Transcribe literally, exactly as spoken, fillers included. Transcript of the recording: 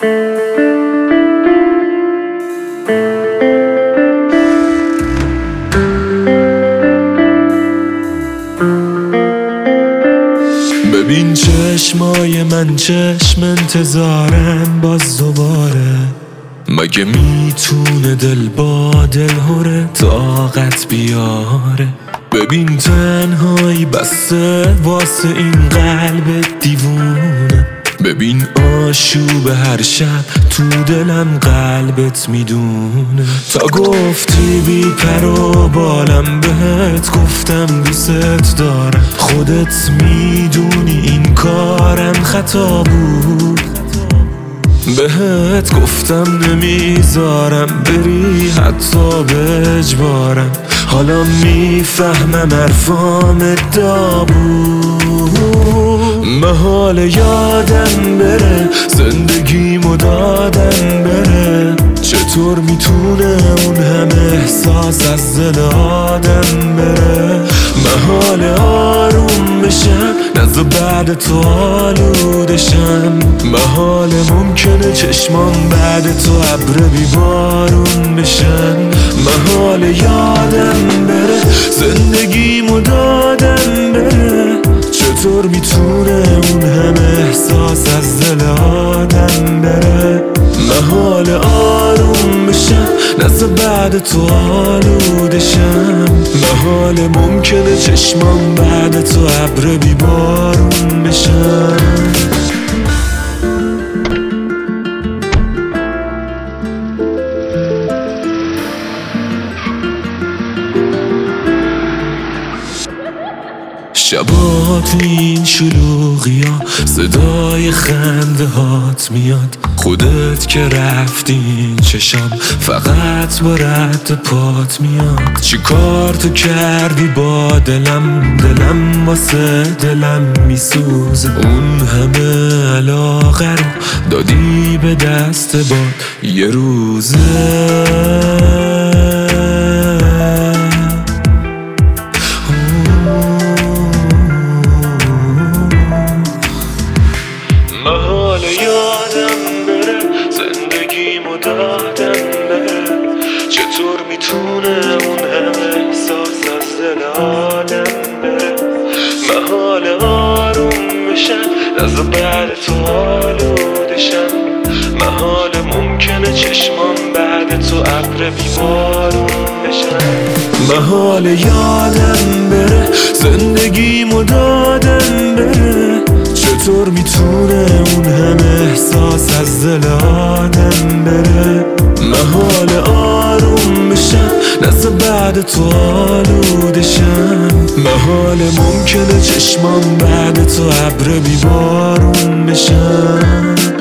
ببین چشمای من چشم انتظارن باز دوباره، مگه میتونه دل با دل هره طاقت بیاره؟ ببین تنهایی بسته واسه این قلب دیوونه، ببین آشوب هر شب تو دلم قلبت میدونه. تا گفتی بی پر و بالم بهت گفتم دوست دارم، خودت میدونی این کارم خطا بود. بهت گفتم نمیذارم بری حتی به اجبارم، حالا میفهمم حرفام ادعا بود. محال یادم بره زندگیمو دادم بره، چطور میتونه اون همه احساس از دل آدم بره؟ محال آروم بشم نزد بعد تو آلودشم، محال ممکنه چشمام بعد تو ابر بیبارون بشن. محال یادم بره زندگیمو دادم بره، چطور میتونه اون همه احساس از دل آدم بره؟ محال آروم بشم نزد بعد تو آلودشم، محال ممکنه چشمام بعد تو ابر بیبارون بشن. شبا تو این شلوغی ها صدای خنده هات میاد، خودت که رفتی چشام فقط با رد پات میاد. چی کار تو کردی با دلم، دلم واسه دلم میسوزه، اون همه علاقه رو دادی به دست باد یه روزه. محال یادم بره زندگیمو دادم بره، چطور میتونه اون همه احساس از دل آدم بره؟ محال آروم بشم از بعد تو آلودشم، محال ممکنه چشمام بعد تو ابر بیبارون بشن. محال یادم بره زندگیمو دادم بره، چطور میتونه اون همه احساس از دل آدم بره؟ محال آروم بشم نزد بعد تو آلودشم، محال ممکنه چشمام بعد تو ابر بیبارون بشن.